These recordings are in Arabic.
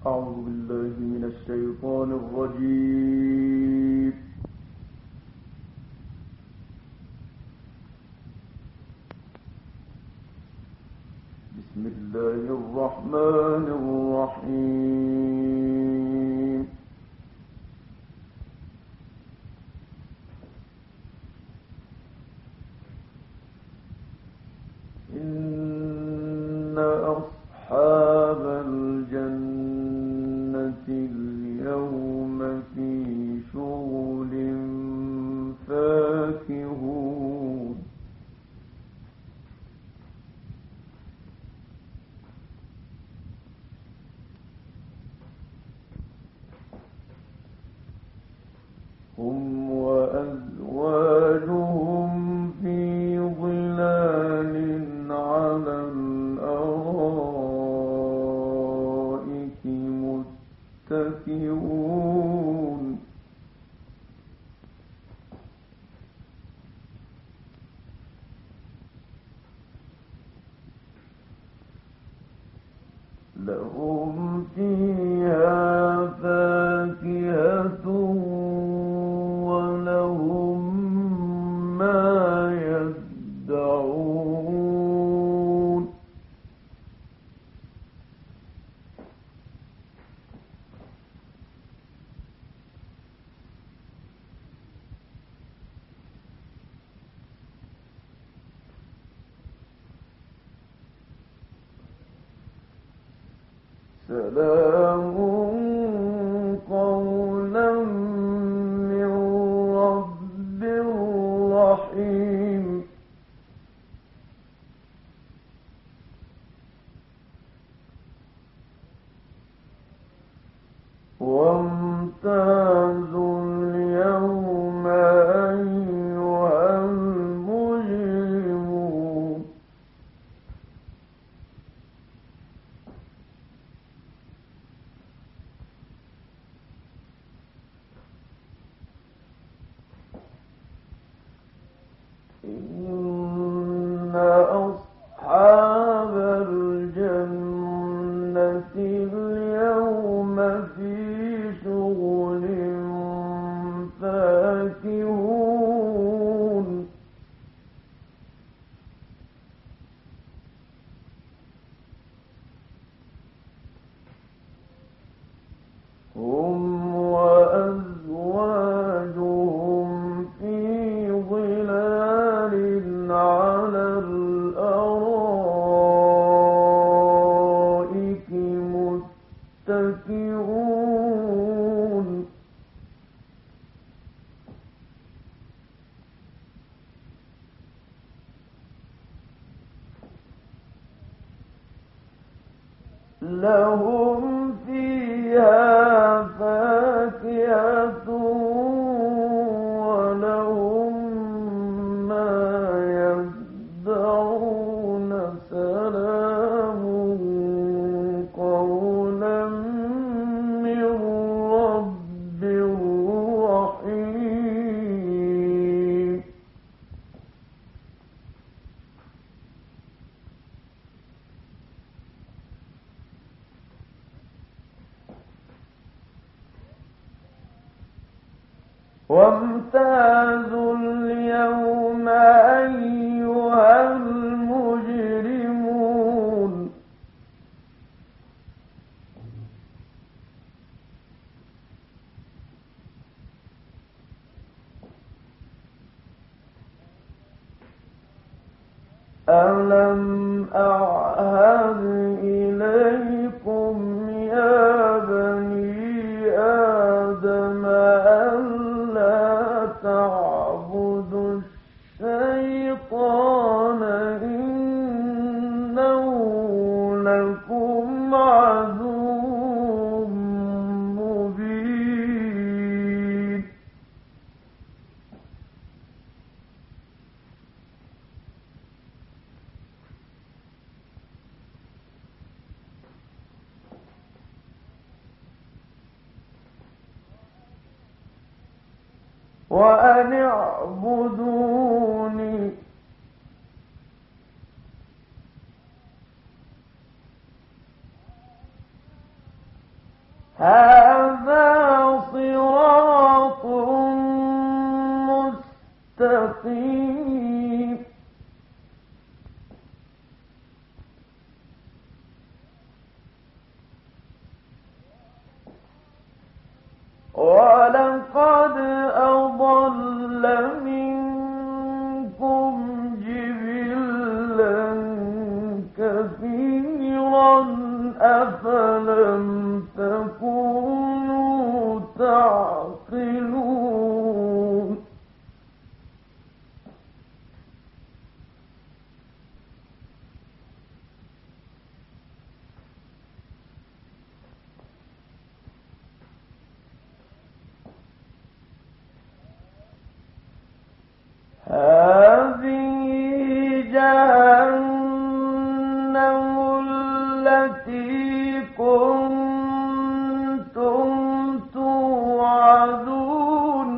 أعوذ بالله من الشيطان الرجيم. بسم الله الرحمن الرحيم. إن أصحاب الجنة اليوم في شغل فاكهون. هم وأزواجهم في ظلال على الأرائك متكئون. لهم فيها فاكهة ولهم ما يدعون. سلام قولا من رب رحيم. وامتازوا اليوم أيها المجرمون. إن أصحاب الجنة اليوم في شغل فاكهون. هم وأزواجهم في ظلال على الأرائك متكئون. لهم فيها فاكهة ولهم ما يدعون. سلام قولا من رب رحيم. وامتازوا اليوم أيها المجرمون. ألم أعهد إليكم يا بني آدم ألا تعبدوا الشيطان إنه لكم عدو مبين. وأن اعبدوني هذا صراط مستقيم ولقد أضل منكم جبلا كثيرا أفلم تكونوا تعقلون هذه جهنم التي كنتم توعدون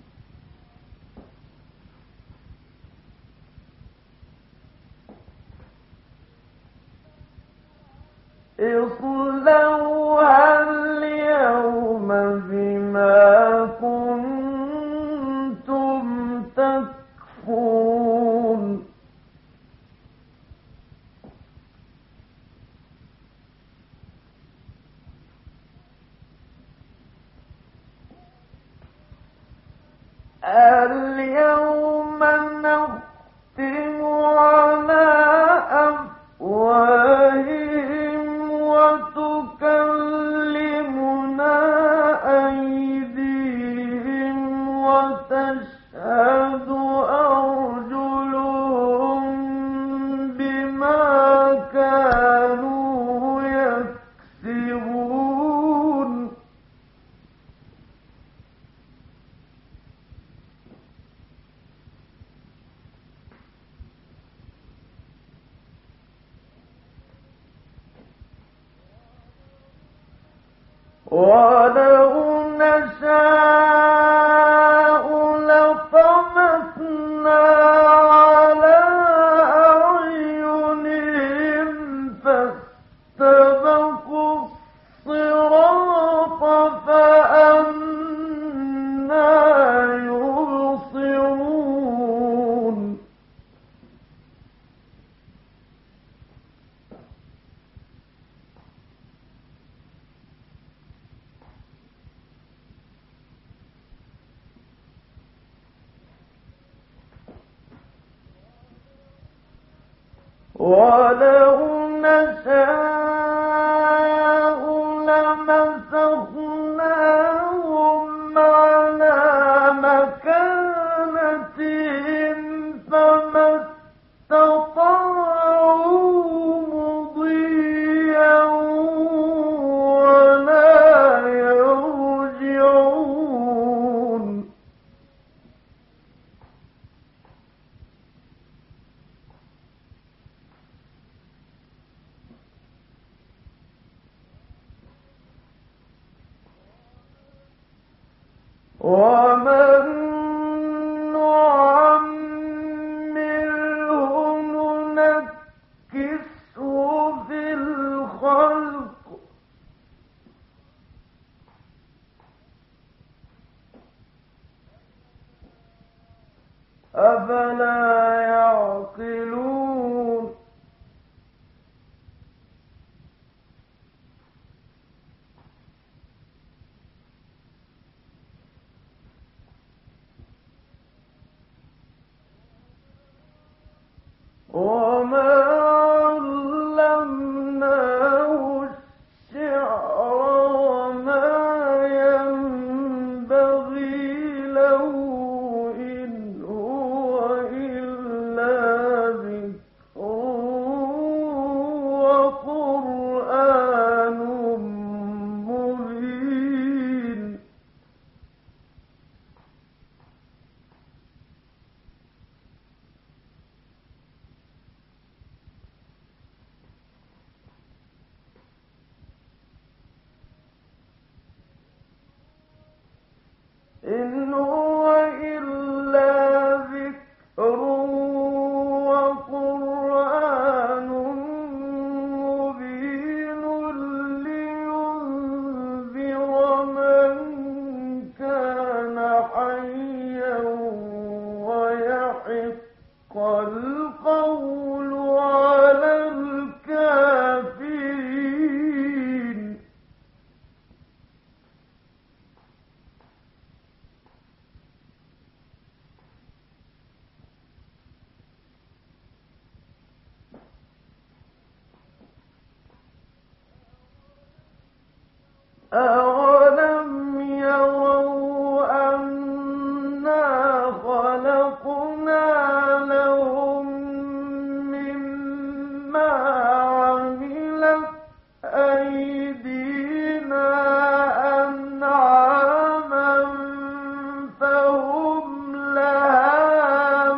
اصلوها اليوم بما كنتم تكفرون اليوم نختم على أفواههم وتكلمنا أيديهم وتشهد أرجلهم بما كانوا يكسبون ولو نشاء لطمسنا على أعينهم فاستبقوا الصراط فأنى يبصرون ولو نشاء لمسخناهم على مكانتهم فما استطاعوا مضيا ولا يرجعون ومن نعمره ننكسه في الخلق أفلا يعقلون وما علمناه الشعر وما ينبغي له إن هو إلا ذكر وقرآن مبين أولم يروا أنا خلقنا لهم مما عملت أيدينا أنعاما فهم لها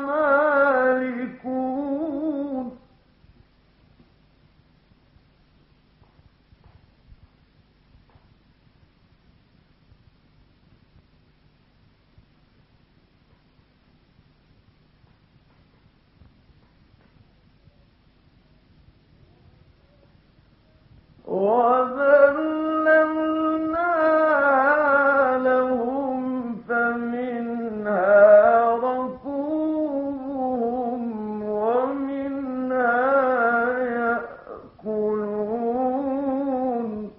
مالكون وَذَلَّلْنَا لَهُمْ فَمِنْهَا رَكُوبُهُمْ وَمِنْهَا يَأْكُلُونَ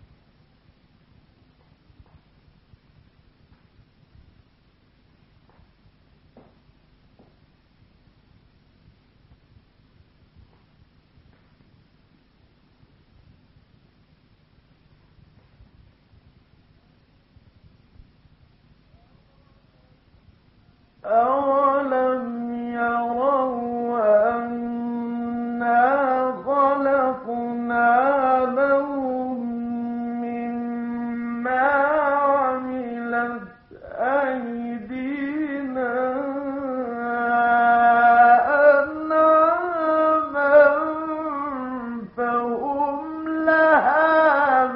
أَوَلَمْ يَرَوْا أَنَّا خَلَقْنَا لَهُم مِّمَّا عَمِلَتْ أَيْدِينَا أَنْعَامًا فَهُمْ لَهَا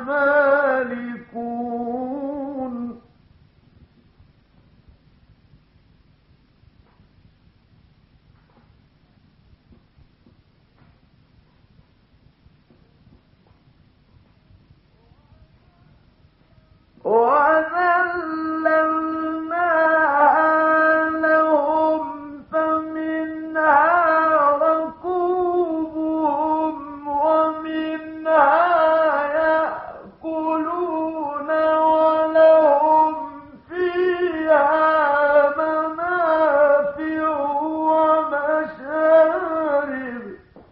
مَالِكُونَ وَذَلَّلْنَاهَا لَهُمْ فَمِنْهَا رَكُوبُهُمْ وَمِنْهَا يَأْكُلُونَ وَلَهُمْ فِيهَا مَنَافِعُ وَمَشَارِبُ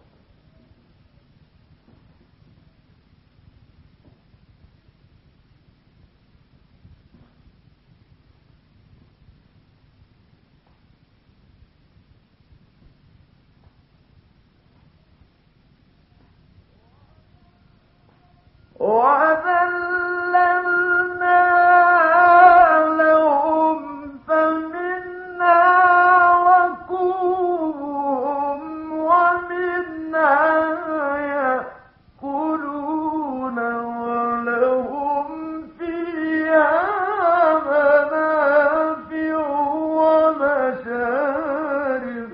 وَذَلَّلْنَاهَا لَهُمْ فَمِنْهَا رَكُوبُهُمْ وَمِنْهَا يَأْكُلُونَ وَلَهُمْ فِيهَا مَنَافِعُ وَمَشَارِبُ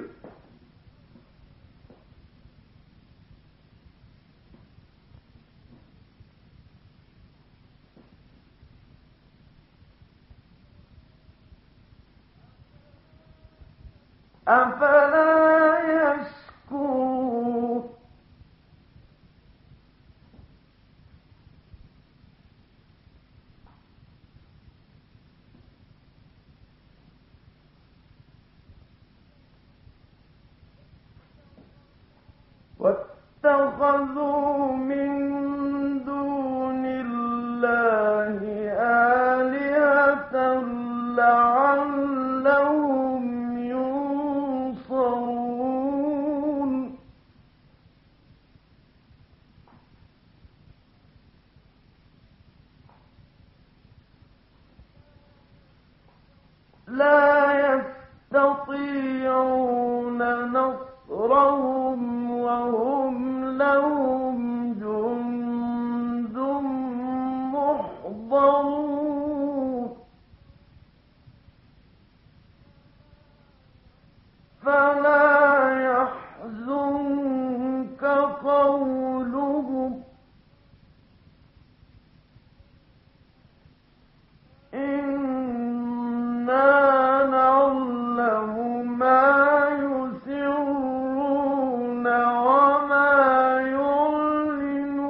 أَفَلَا يَشْكُرُونَ وَاتَّخَذُوا مِن دُونِ اللَّهِ آلِهَةً لَّعَلَّهُمْ يُنصَرُونَ لَا يَسْتَطِيعُونَ نَصْرَهُمْ وَهُمْ لَهُمْ جُندٌ مُّحْضَرُونَ فَلَا يَحْزُنكَ قَوْلُهُمْ إِنَّا نَعْلَمُ مَا يُسِرُّونَ وَمَا يُعْلِنُونَ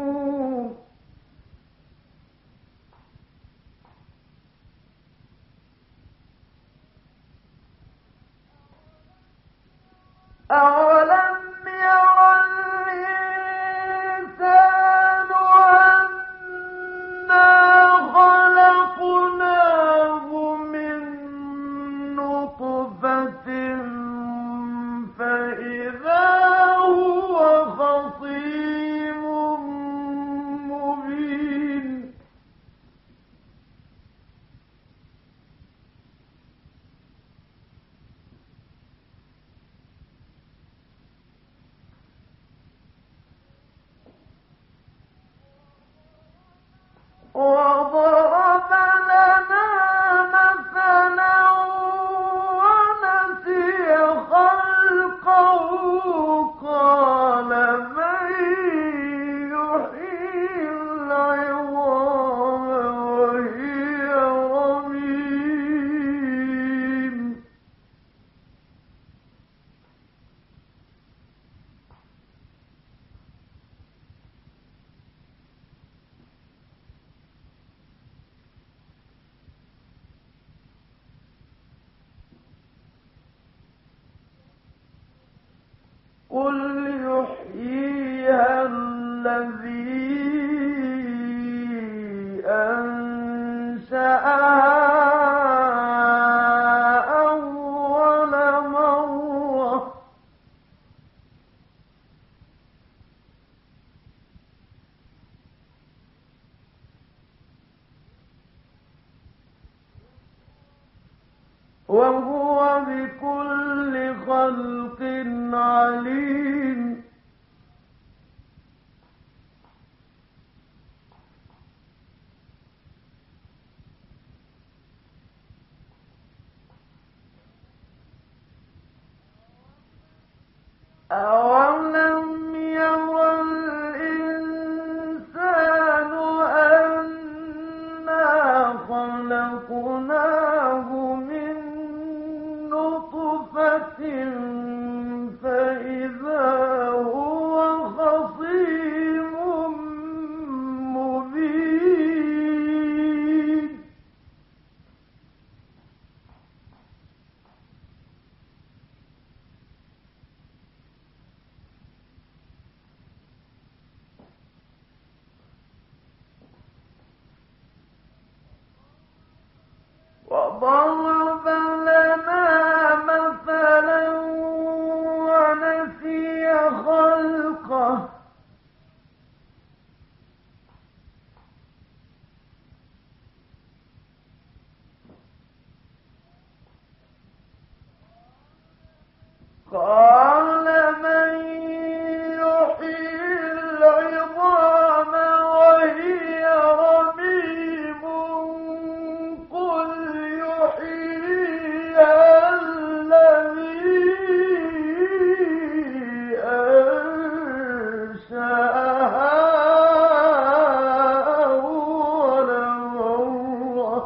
وهو بكل خلق عليم أولم ير الإنسان أنا خلقناه من نطفة فإذا هو خصيم مبين وضرب لنا مثلا ونسي خلقه قال من يحيي العظام وهي رميم قل يحييها الذي أنشأها أول مرة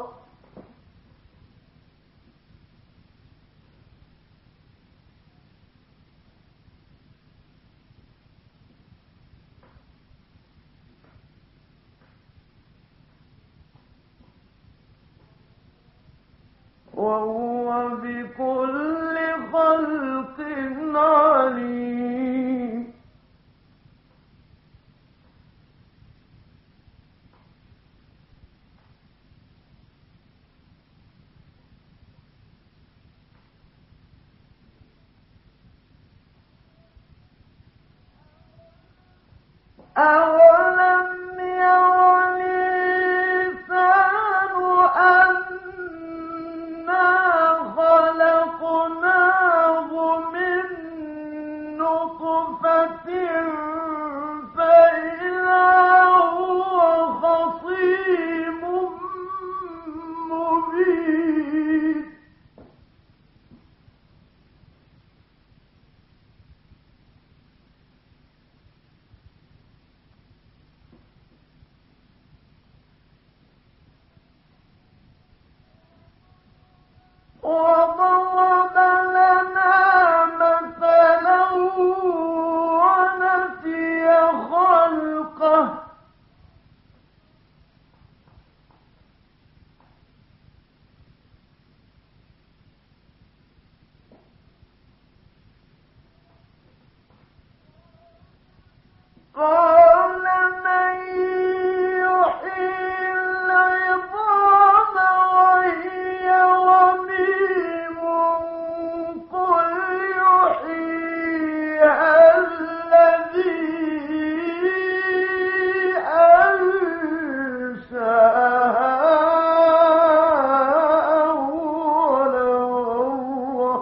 وهو بكل خلق عليم أولم ير الإنسان أنا خلقناه من نطفة فإذا هو خصيم مبين وضرب لنا مثلا ونسي خلقه قال من يحيي العظام وهي رميم قل يحييها الذي أنشأها أول مرة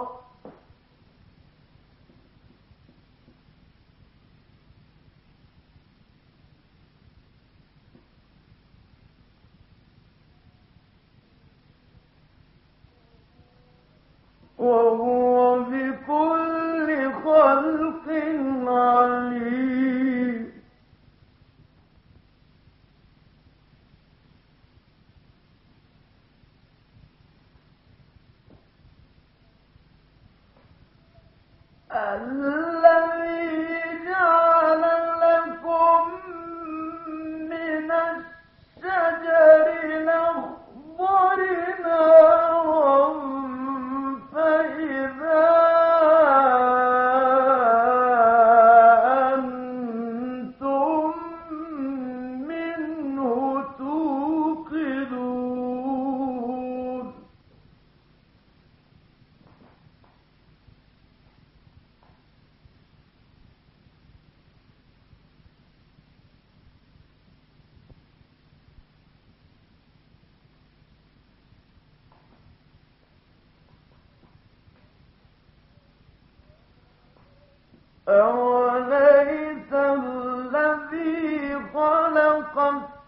وهو بكل خلق عليم الذي جعل لكم من الشجر الأخضر نارا فإذا أنتم أوليس الذي خلق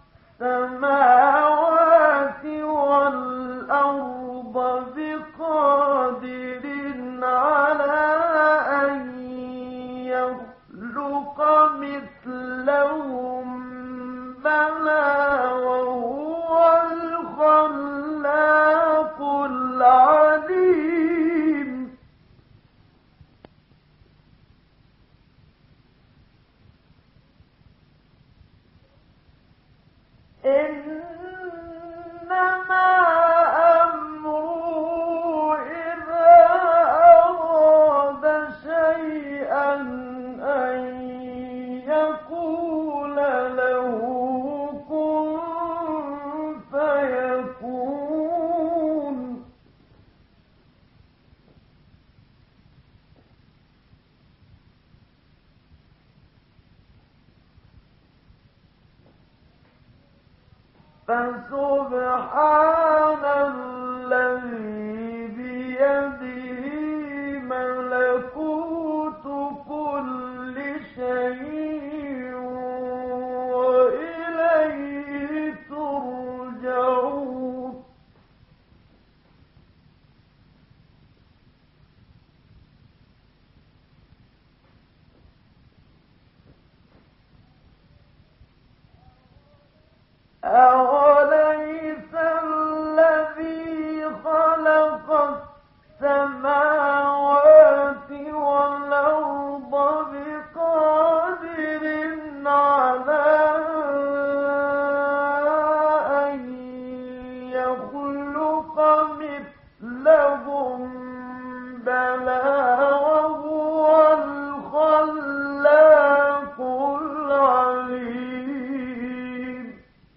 السماوات والأرض بقادر على أن يخلق مثلهم بلى وهو الخلاق العليم إنما أمره إذا أراد شيئا أن يقول له كن فيكون فسبحان الذي بيده ملكوت كل شيء وإليه ترجعون أوليس الذي خلق السماوات والأرض بقادر على أن يخلق مثلهم بلى وهو الخلاق العليم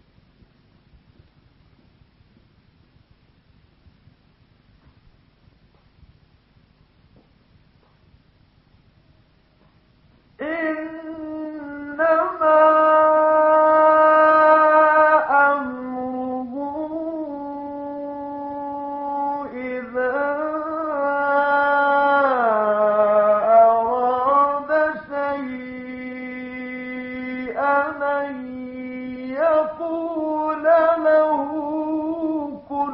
إنما أمره إذا أراد شيئا أن يقول له كن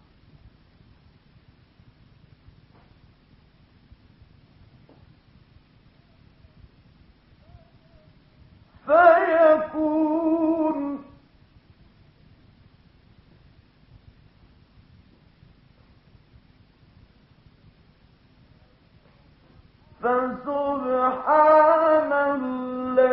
فيكون فسبحان